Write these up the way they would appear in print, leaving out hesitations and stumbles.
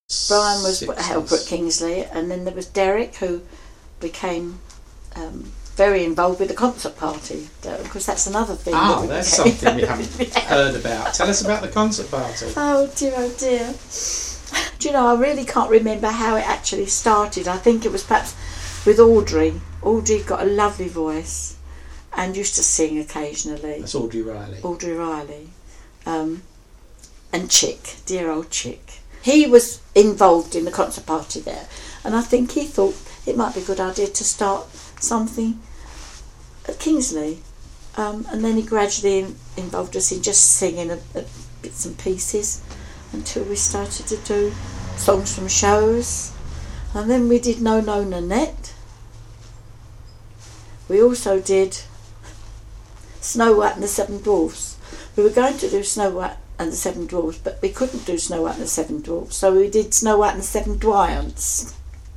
Brian was 60s. a helper at Kingsley, and then there was Derek, who became very involved with the concert party, because that's another thing. Oh, that's something we haven't heard about. Tell us about the concert party. Oh dear, oh dear. Do you know, I really can't remember how it actually started. I think it was perhaps with Audrey. Audrey got a lovely voice and used to sing occasionally. That's Audrey Riley. Audrey Riley. And Chick, dear old Chick. He was involved in the concert party there, and I think he thought it might be a good idea to start something at Kingsley. And then he gradually involved us in just singing bits and pieces until we started to do songs from shows. And then we did No No Nanette. We also did Snow White and the Seven Dwarfs. We were going to do Snow White and the Seven Dwarfs, but we couldn't do Snow White and the Seven Dwarfs, so we did Snow White and the Seven Dwyants.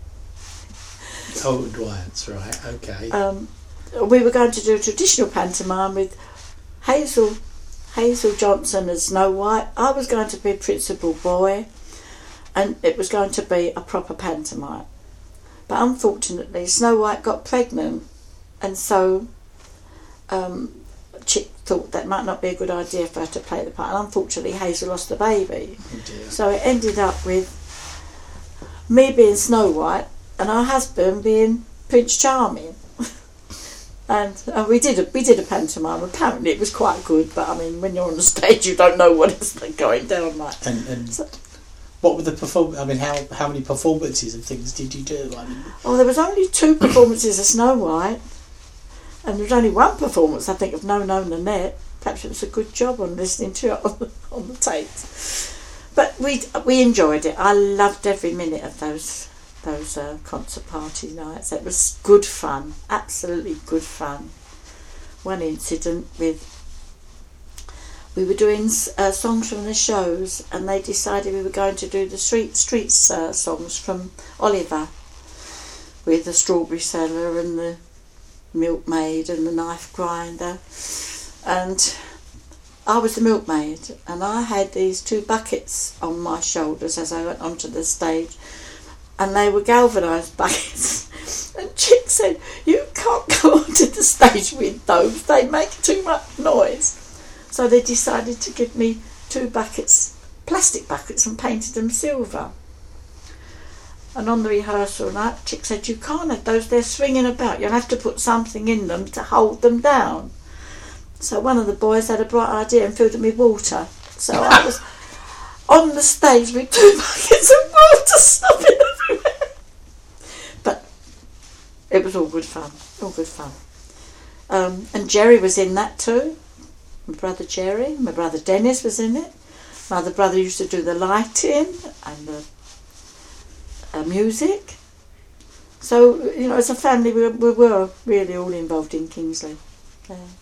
Oh, Dwyants, right, okay. We were going to do a traditional pantomime with Hazel Johnson as Snow White. I was going to be Principal Boy, and it was going to be a proper pantomime. But unfortunately, Snow White got pregnant, and so Chick thought that might not be a good idea for her to play the part. And unfortunately, Hazel lost the baby. Oh dear. So it ended up with me being Snow White and our husband being Prince Charming. And we did a pantomime. Apparently it was quite good, but I mean, when you're on the stage, you don't know what it's going down like. And so, what were the I mean, how many performances and things did you do? I mean, there was only 2 performances of Snow White, and there was only 1 performance, I think, of No No Nanette. Perhaps it was a good job on listening to it on the tapes. But we enjoyed it. I loved every minute of those concert party nights. It was good fun, absolutely good fun. One incident we were doing songs from the shows, and they decided we were going to do the streets songs from Oliver, with the strawberry seller and the milkmaid and the knife grinder, and I was the milkmaid, and I had these 2 buckets on my shoulders as I went onto the stage, and they were galvanised buckets. And Chick said, "You can't go onto the stage with those, they make too much noise." So they decided to give me 2 buckets, plastic buckets, and painted them silver. And on the rehearsal night, Chick said, "You can't have those, they're swinging about, you'll have to put something in them to hold them down." So one of the boys had a bright idea and filled them with water. So I was on the stage with 2 buckets of water stopping everywhere. But it was all good fun, and Jerry was in that too. My brother Jerry, my brother Dennis was in it. My other brother used to do the lighting and the music. So, as a family, we were really all involved in Kingsley. Yeah.